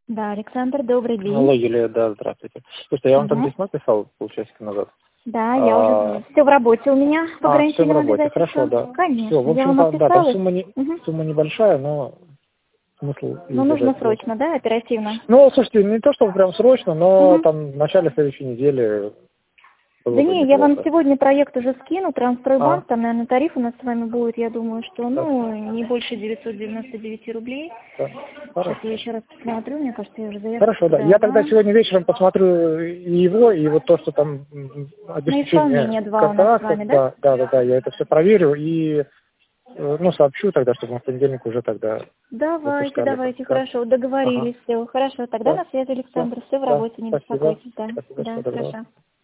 Да, Александр, добрый Алло, день. Юлия, да, здравствуйте. Слушайте, я вам там Мгм. письмо писал полчасика назад. Да, я уже все в работе у меня по Все в гарантийным работе, хорошо, обязательствам. да. Все, в Конечно, я вам общем-то, да, там отписалась. Мгм. сумма небольшая, но смысл Но ее нужно держать есть. срочно, да, оперативно? Ну, слушайте, не то, чтобы прям срочно, но Мгм. там в начале следующей недели было Да бы не, я вам неплохо. сегодня проект уже скину, А, Трансстройбанк, там, наверное, тариф у нас с вами будет, я думаю, что, так, не больше 999 рублей. да, Сейчас я хорошо. еще раз посмотрю, мне кажется, я уже заявку Хорошо, да. Я тогда подала. сегодня вечером посмотрю и его, и вот то, что там На обеспечение исполнение 2 у нас с контрактов, вами, да? да, я это все проверю и, ну, сообщу тогда, чтобы мы в понедельник уже тогда Давайте, запускали это. давайте, Да. хорошо, Ага. договорились, все, хорошо. Тогда Да. на связи, Все. Александр, все в Да. работе, не Спасибо. беспокойтесь, да. Спасибо. Да, Всего доброго. хорошо.